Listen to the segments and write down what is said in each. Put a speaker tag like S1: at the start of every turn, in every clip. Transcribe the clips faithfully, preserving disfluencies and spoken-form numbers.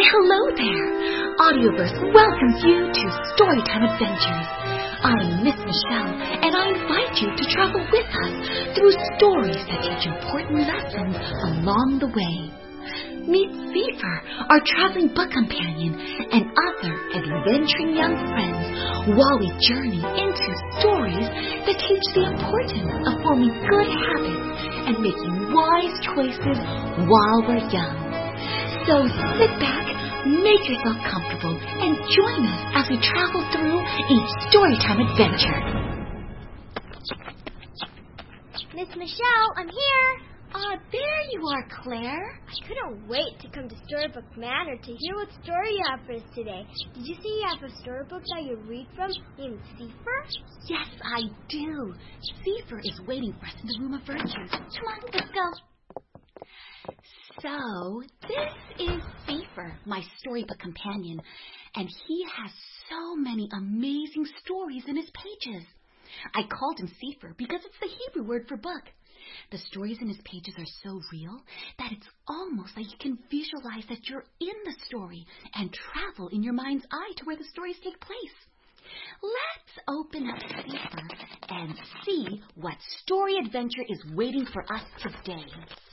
S1: Why, hello there! Audioverse welcomes you to Storytime Adventures. I'm Miss Michelle, and I invite you to travel with us through stories that teach important lessons along the way. Meet Fever, our traveling book companion, and other adventuring young friends while we journey into stories that teach the importance of forming good habits and making wise choices while we're young. So sit back, make yourself comfortable, and join us as we travel through each Storytime adventure.
S2: Miss Michelle, I'm here.
S1: Ah, there you are, Claire.
S2: I couldn't wait to come to Storybook Manor to hear what story you have for us today. Did you say you have a storybook that you read from named Seafer?
S1: Yes, I do. Seafer is waiting for us in the Room of Virtues. Come on, let's go. So, this is Seafer, my storybook companion, and he has so many amazing stories in his pages. I called him Seafer because it's the Hebrew word for book. The stories in his pages are so real that it's almost like you can visualize that you're in the story and travel in your mind's eye to where the stories take place. Let's open up Seafer and see what story adventure is waiting for us today.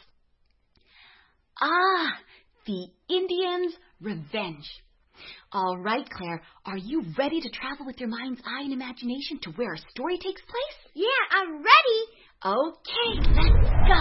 S1: Ah, the Indians' Revenge. All right, Claire, are you ready to travel with your mind's eye and imagination to where a story takes place?
S2: Yeah, I'm ready.
S1: Okay, let's go.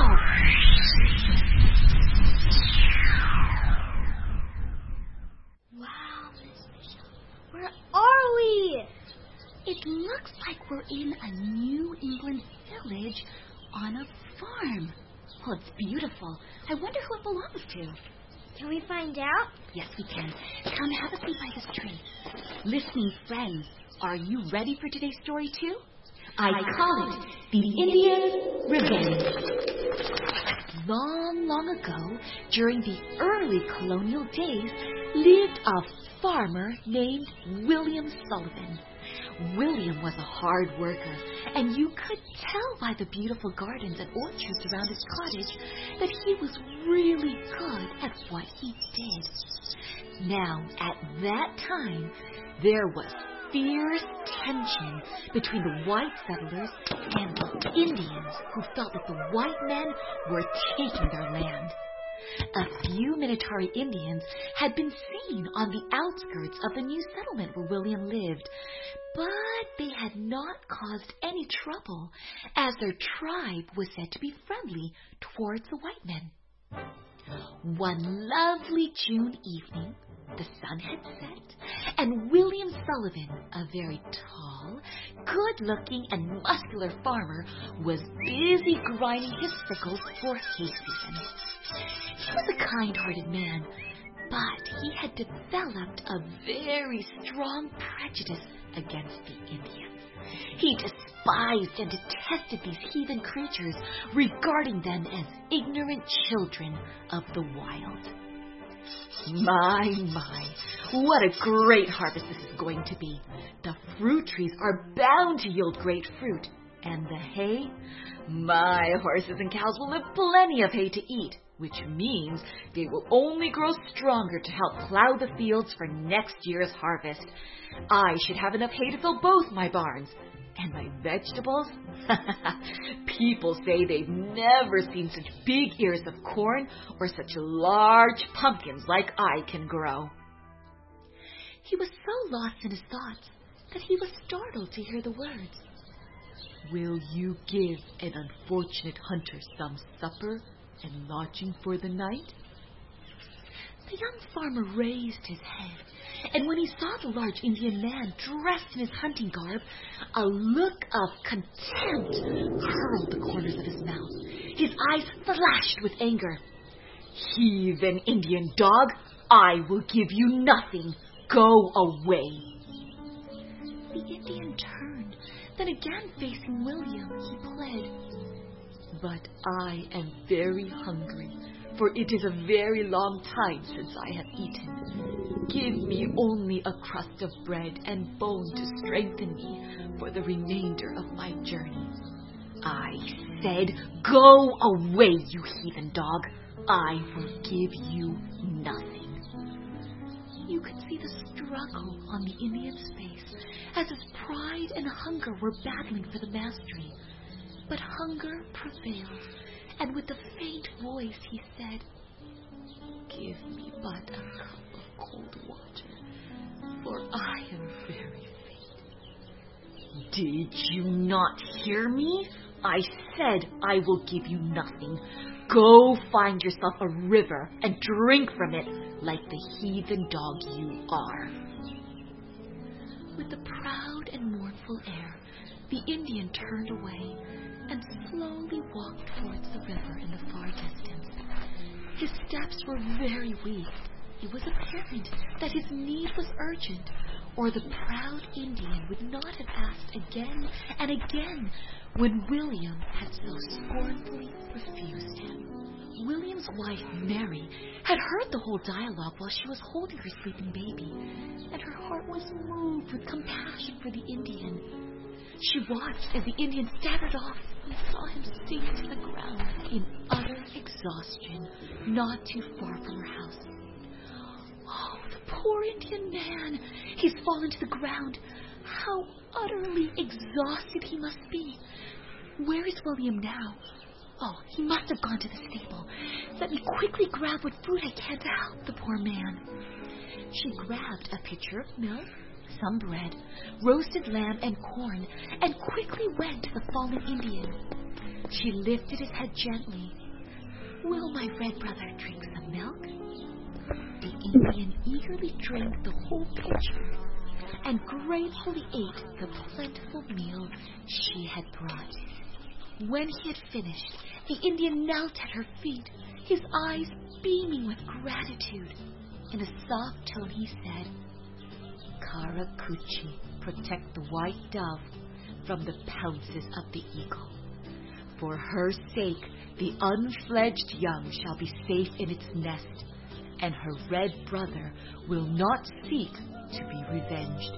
S2: Wow, Miss Michelle, where are we?
S1: It looks like we're in a New England village on a farm. Well, it's beautiful. I wonder who it belongs to.
S2: Can we find out?
S1: Yes, we can. Come, have a seat by this tree. Listening friends, are you ready for today's story, too? I call it The Indians' Revenge. Long, long ago, during the early colonial days, lived a farmer named William Sullivan. William was a hard worker, and you could tell by the beautiful gardens and orchards around his cottage that he was really good at what he did. Now, at that time, there was fierce tension between the white settlers and the Indians who felt that the white men were taking their land. A few Minotari Indians had been seen on the outskirts of the new settlement where William lived, but they had not caused any trouble, as their tribe was said to be friendly towards the white men. One lovely June evening, the sun had set, and William Sullivan, a very tall, good-looking, and muscular farmer, was busy grinding his sickles for hay season. He was a kind-hearted man, but he had developed a very strong prejudice against the Indians. He despised and detested these heathen creatures, regarding them as ignorant children of the wild. My, my, what a great harvest this is going to be. The fruit trees are bound to yield great fruit. And the hay? My horses and cows will have plenty of hay to eat, which means they will only grow stronger to help plow the fields for next year's harvest. I should have enough hay to fill both my barns. And my vegetables? People say they've never seen such big ears of corn or such large pumpkins like I can grow. He was so lost in his thoughts that he was startled to hear the words. Will you give an unfortunate hunter some supper and lodging for the night? The young farmer raised his head, and when he saw the large Indian man dressed in his hunting garb, a look of contempt curled the corners of his mouth. His eyes flashed with anger. Heathen Indian dog, I will give you nothing. Go away. The Indian turned, then again facing William, he pled, But I am very hungry, for it is a very long time since I have eaten. Give me only a crust of bread and bone to strengthen me for the remainder of my journey. I said, go away, you heathen dog. I will give you nothing. You could see the struggle on the Indian's face as his pride and hunger were battling for the mastery. But hunger prevailed, and with a faint voice he said, "Give me but a cup of cold water, for I am very faint." "Did you not hear me? I said I will give you nothing. Go find yourself a river and drink from it like the heathen dog you are." With a proud and mournful air, the Indian turned away and slowly walked towards the river in the far distance. His steps were very weak. It was apparent that his need was urgent, or the proud Indian would not have asked again and again when William had so scornfully refused him. William's wife, Mary, had heard the whole dialogue while she was holding her sleeping baby, and her heart was moved with compassion for the Indian. She watched as the Indian staggered off and saw him sink to the ground in utter exhaustion, not too far from her house. "Oh, the poor Indian man! He's fallen to the ground. How utterly exhausted he must be. Where is William now? Oh, he must have gone to the stable. Let me quickly grab what food I can to help the poor man." She grabbed a pitcher of milk, some bread, roasted lamb, and corn, and quickly went to the fallen Indian. She lifted his head gently. "Will my red brother drink some milk?" The Indian eagerly drank the whole pitcher and gratefully ate the plentiful meal she had brought. When he had finished, the Indian knelt at her feet, his eyes beaming with gratitude. In a soft tone he said, "Karakuchi, protect the white dove from the pounces of the eagle. For her sake, the unfledged young shall be safe in its nest, and her red brother will not seek to be revenged."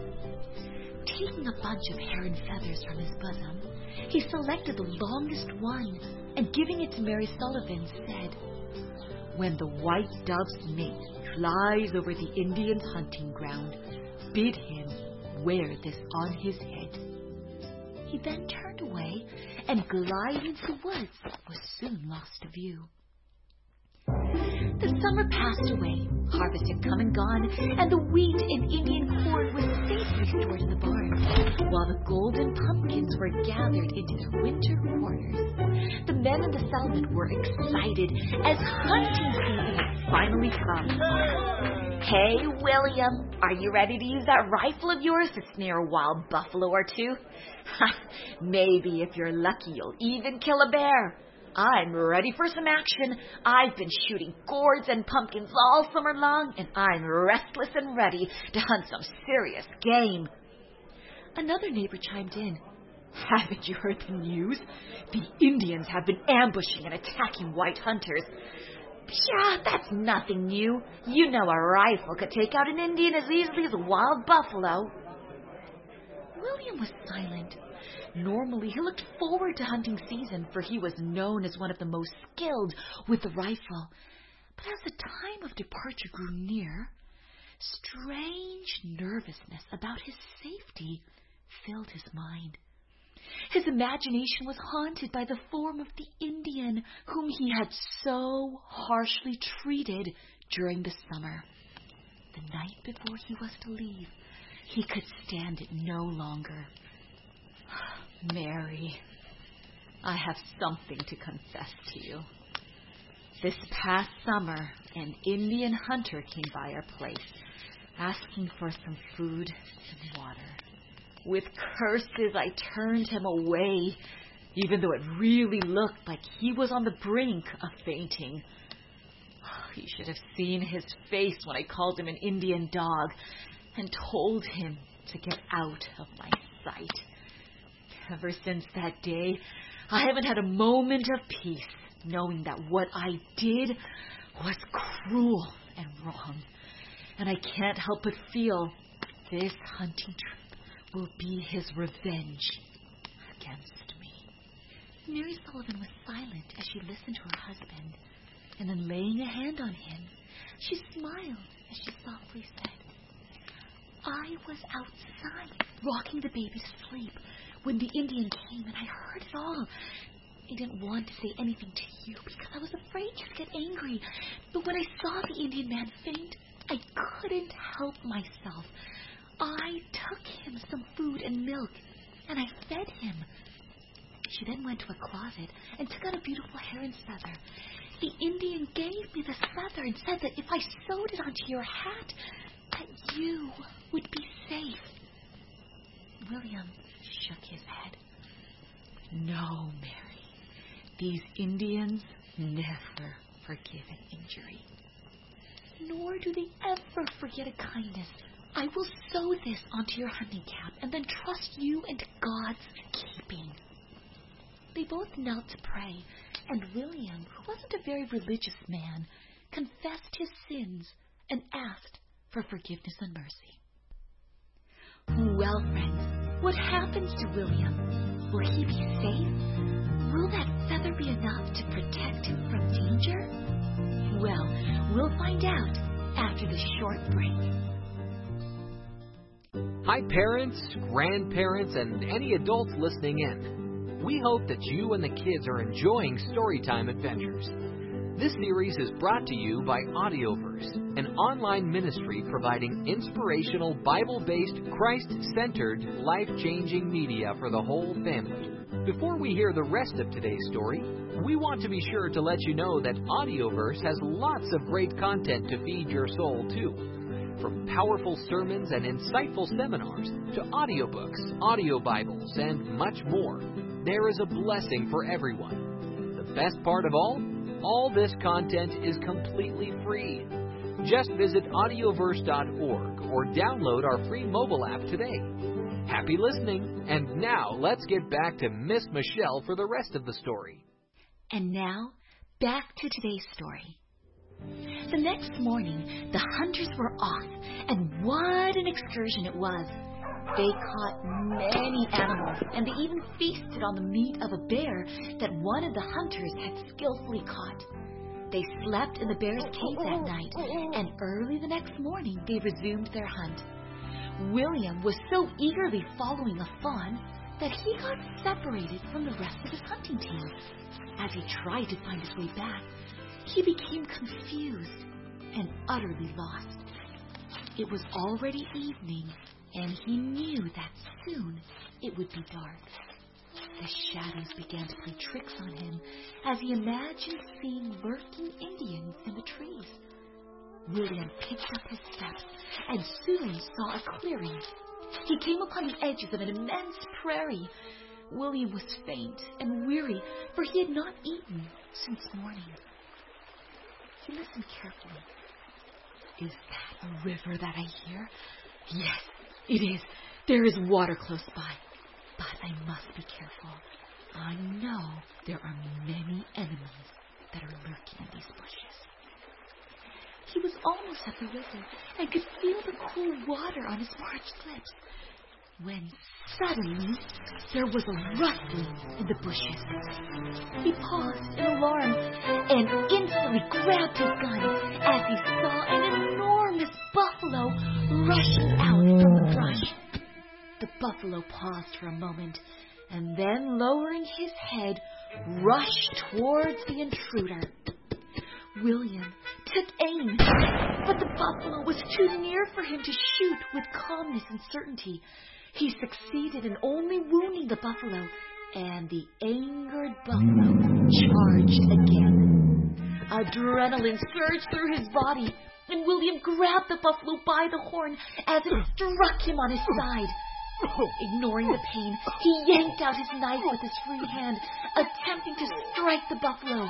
S1: Taking a bunch of heron feathers from his bosom, he selected the longest one, and giving it to Mary Sullivan, said, "When the white dove's mate flies over the Indian's hunting ground, bid him wear this on his head." He then turned away and, gliding into the woods, was soon lost to view. The summer passed away. Harvest had come and gone, and the wheat and Indian corn was safely stored in the barn, while the golden pumpkins were gathered into their winter quarters. The men in the settlement were excited as hunting season had finally come. "Hey, William, are you ready to use that rifle of yours to snare a wild buffalo or two? Maybe if you're lucky, you'll even kill a bear. I'm ready for some action. I've been shooting gourds and pumpkins all summer long, and I'm restless and ready to hunt some serious game." Another neighbor chimed in. "Haven't you heard the news? The Indians have been ambushing and attacking white hunters." "Pshaw, that's nothing new. You know a rifle could take out an Indian as easily as a wild buffalo." William was silent. Normally, he looked forward to hunting season, for he was known as one of the most skilled with the rifle. But as the time of departure grew near, strange nervousness about his safety filled his mind. His imagination was haunted by the form of the Indian whom he had so harshly treated during the summer. The night before he was to leave, he could stand it no longer. "Mary, I have something to confess to you. This past summer, an Indian hunter came by our place, asking for some food and water. With curses, I turned him away, even though it really looked like he was on the brink of fainting. You should have seen his face when I called him an Indian dog and told him to get out of my sight. Ever since that day, I haven't had a moment of peace, knowing that what I did was cruel and wrong. And I can't help but feel this hunting trip will be his revenge against me." Mary Sullivan was silent as she listened to her husband, and then laying a hand on him, She smiled as she softly said, I was outside rocking the baby to sleep when the Indian came, and I heard it all. I didn't want to say anything to you because I was afraid you'd get angry. But when I saw the Indian man faint, I couldn't help myself. I took him some food and milk, and I fed him. She then went to a closet and took out a beautiful heron's feather. The Indian gave me this feather and said that if I sewed it onto your hat, that you would be safe. William shook his head. No, Mary. These Indians never forgive an injury. Nor do they ever forget a kindness. I will sew this onto your hunting cap and then trust you into God's keeping. They both knelt to pray, and William, who wasn't a very religious man, confessed his sins and asked for forgiveness and mercy. Well, friends, what happens to William? Will he be safe? Will that feather be enough to protect him from danger? Well, we'll find out after this short break.
S3: Hi, parents, grandparents, and any adults listening in. We hope that you and the kids are enjoying Storytime Adventures. This series is brought to you by Audioverse, an online ministry providing inspirational, Bible-based, Christ-centered, life-changing media for the whole family. Before we hear the rest of today's story, we want to be sure to let you know that Audioverse has lots of great content to feed your soul, too. From powerful sermons and insightful seminars to audiobooks, audio Bibles, and much more, there is a blessing for everyone. The best part of all, all this content is completely free. Just visit audioverse dot org or download our free mobile app today. Happy listening, and now let's get back to Miss Michelle for the rest of the story.
S1: And now, back to today's story. The next morning, the hunters were off, and what an excursion it was. They caught many animals, and they even feasted on the meat of a bear that one of the hunters had skillfully caught. They slept in the bear's cave that night, and early the next morning they resumed their hunt. William was so eagerly following a fawn that he got separated from the rest of his hunting team. As he tried to find his way back, he became confused and utterly lost. It was already evening, and he knew that soon it would be dark. The shadows began to play tricks on him as he imagined seeing lurking Indians in the trees. William picked up his steps and soon saw a clearing. He came upon the edges of an immense prairie. William was faint and weary, for he had not eaten since morning. He listened carefully. Is that a river that I hear? Yes, it is. There is water close by. But I must be careful. I know there are many enemies that are lurking in these bushes. He was almost at the river and could feel the cool water on his parched lips, when suddenly there was a rustling in the bushes. He paused in alarm and instantly grabbed his gun as he saw an enormous buffalo rushing out from the brush. The buffalo paused for a moment and then, lowering his head, rushed towards the intruder. William took aim, but the buffalo was too near for him to shoot with calmness and certainty. He succeeded in only wounding the buffalo, and the angered buffalo charged again. Adrenaline surged through his body, and William grabbed the buffalo by the horn as it struck him on his side. Ignoring the pain, he yanked out his knife with his free hand, attempting to strike the buffalo.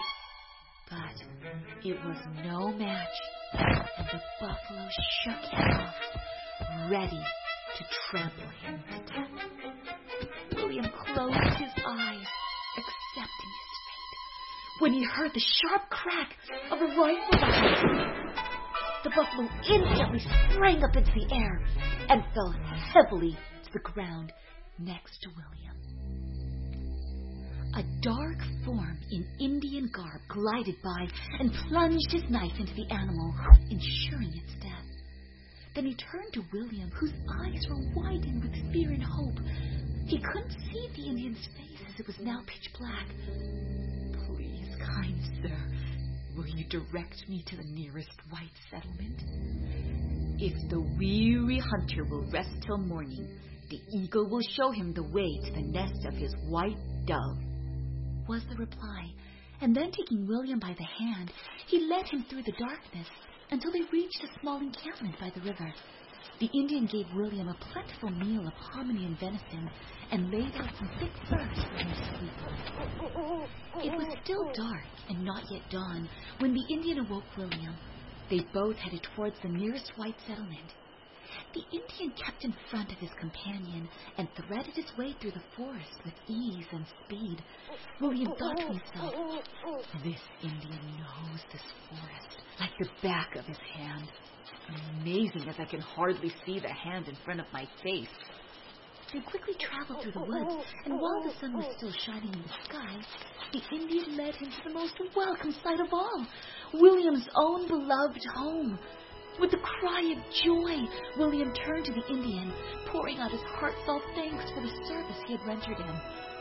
S1: But it was no match, and the buffalo shook him off, ready to trample him to death. William closed his eyes, accepting his fate, when he heard the sharp crack of a rifle behind him. The buffalo instantly sprang up into the air and fell heavily to the ground next to William. A dark form in Indian garb glided by and plunged his knife into the animal, ensuring its death. Then he turned to William, whose eyes were widened with fear and hope. He couldn't see the Indian's face as it was now pitch black. Please, kind sir, will you direct me to the nearest white settlement? If the weary hunter will rest till morning, the eagle will show him the way to the nest of his white dove, was the reply. And then taking William by the hand, he led him through the darkness until they reached a small encampment by the river. The Indian gave William a plentiful meal of hominy and venison and laid out some thick furs for him to sleep on. It was still dark and not yet dawn when the Indian awoke William. They both headed towards the nearest white settlement. The Indian kept in front of his companion and threaded his way through the forest with ease and speed. William thought to himself, this Indian knows this forest like the back of his hand. Amazing, as I can hardly see the hand in front of my face. They quickly traveled through the woods, and while the sun was still shining in the sky, the Indian led him to the most welcome sight of all, William's own beloved home. With a cry of joy, William turned to the Indian, pouring out his heartfelt thanks for the service he had rendered him.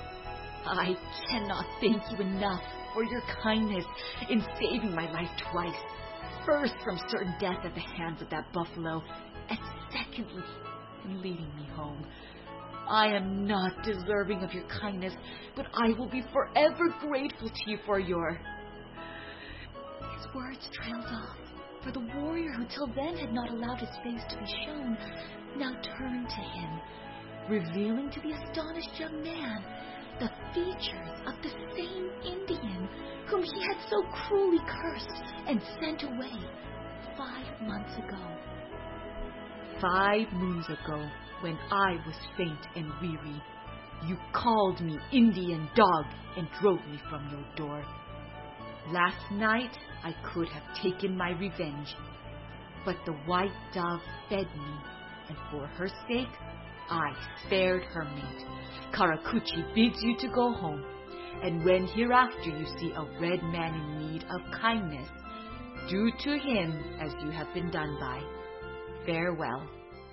S1: I cannot thank you enough for your kindness in saving my life twice. First, from certain death at the hands of that buffalo, and secondly, in leading me home. I am not deserving of your kindness, but I will be forever grateful to you for your... His words trailed off, for the warrior who till then had not allowed his face to be shown now turned to him, revealing to the astonished young man the features of the same Indian whom he had so cruelly cursed and sent away five months ago. Five moons ago, when I was faint and weary, you called me Indian dog and drove me from your door. Last night I could have taken my revenge, but the white dove fed me, and for her sake I spared her mate. Karakuchi bids you to go home, and when hereafter you see a red man in need of kindness, do to him as you have been done by. Farewell.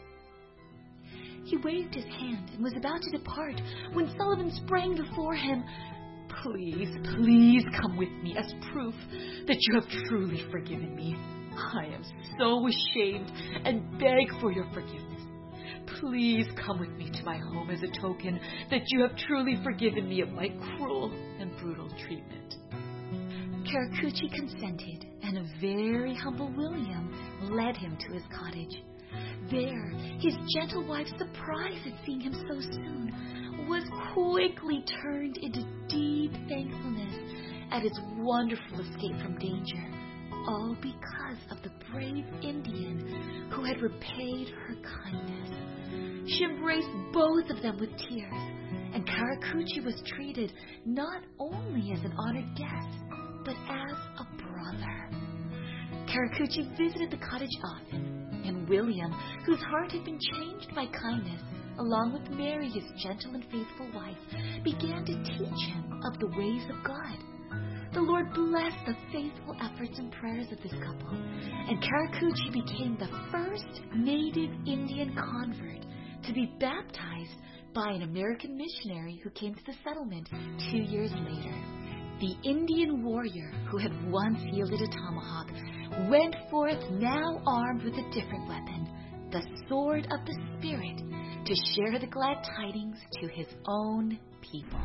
S1: He waved his hand and was about to depart when Sullivan sprang before him. Please, please come with me as proof that you have truly forgiven me. I am so ashamed and beg for your forgiveness. Please come with me to my home as a token that you have truly forgiven me of my cruel and brutal treatment. Karakuchi consented, and a very humble William led him to his cottage. There, his gentle wife's surprise at seeing him so soon was quickly turned into deep thankfulness at his wonderful escape from danger, all because of the brave Indian who had repaid her kindness. She embraced both of them with tears, and Karakuchi was treated not only as an honored guest, but as a brother. Karakuchi visited the cottage often, and William, whose heart had been changed by kindness, along with Mary, his gentle and faithful wife, began to teach him of the ways of God. The Lord blessed the faithful efforts and prayers of this couple, and Karakuchi became the first native Indian convert to be baptized by an American missionary who came to the settlement two years later. The Indian warrior who had once wielded a tomahawk went forth now armed with a different weapon, the sword of the Spirit, to share the glad tidings to his own people.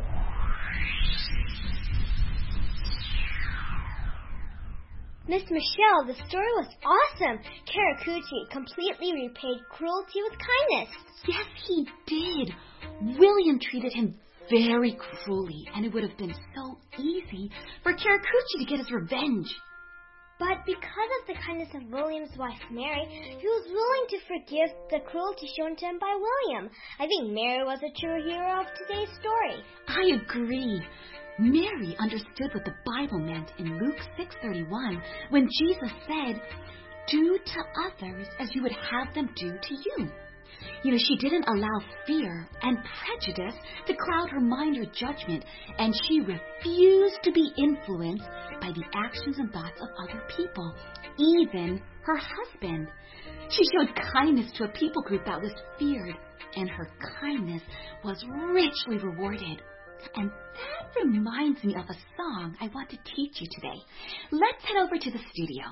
S2: Miss Michelle, the story was awesome. Karakuchi completely repaid cruelty with kindness.
S1: Yes, he did. William treated him very cruelly, and it would have been so easy for Karakuchi to get his revenge.
S2: But because of the kindness of William's wife, Mary, he was willing to forgive the cruelty shown to him by William. I think Mary was a true hero of today's story.
S1: I agree. Mary understood what the Bible meant in Luke six thirty-one when Jesus said, "Do to others as you would have them do to you." You know, she didn't allow fear and prejudice to cloud her mind or judgment, and she refused to be influenced by the actions and thoughts of other people, even her husband. She showed kindness to a people group that was feared, and her kindness was richly rewarded. And that reminds me of a song I want to teach you today. Let's head over to the studio.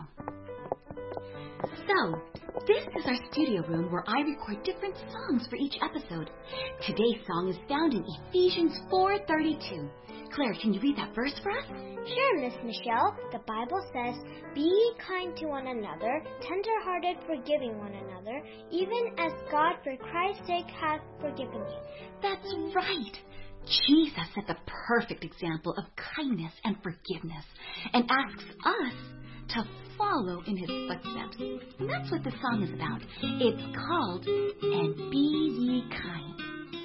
S1: So, this is our studio room where I record different songs for each episode. Today's song is found in Ephesians four thirty-two. Claire, can you read that verse for us?
S2: Sure, Miss Michelle. The Bible says, "Be ye kind to one another, tender-hearted, forgiving one another, even as God for Christ's sake hath forgiven you."
S1: That's right. Jesus set the perfect example of kindness and forgiveness and asks us to follow in his footsteps. And that's what the song is about. It's called "And Be Ye Kind."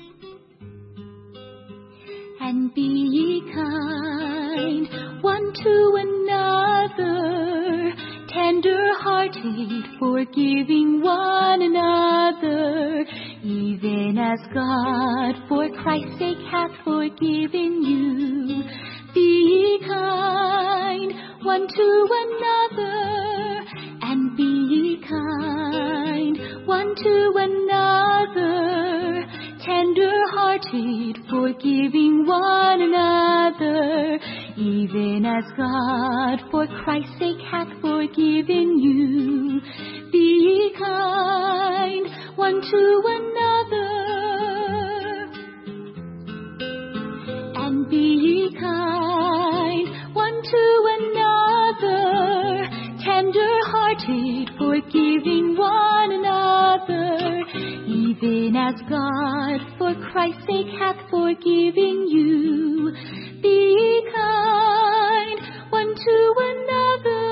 S1: And be ye kind one to another, tender-hearted, forgiving one another, even as God for Christ's sake hath forgiven you. Be ye kind one to another, and be ye kind one to another, tender-hearted, forgiving one another, even as God for Christ's sake hath forgiven you. Be ye kind one to another, and be ye kind one to another, tender-hearted, forgiving one another, even as God for Christ's sake hath forgiven you. Be ye kind one to another.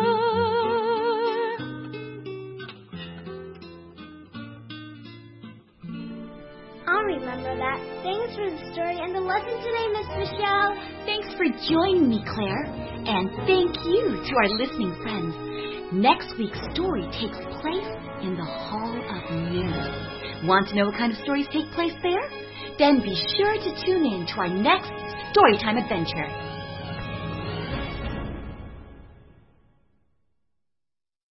S2: I'll remember that. Thanks for the story and the lesson today, Miss Michelle.
S1: Thanks for joining me, Claire. And thank you to our listening friends. Next week's story takes place in the Hall of News. Want to know what kind of stories take place there? Then be sure to tune in to our next Storytime adventure.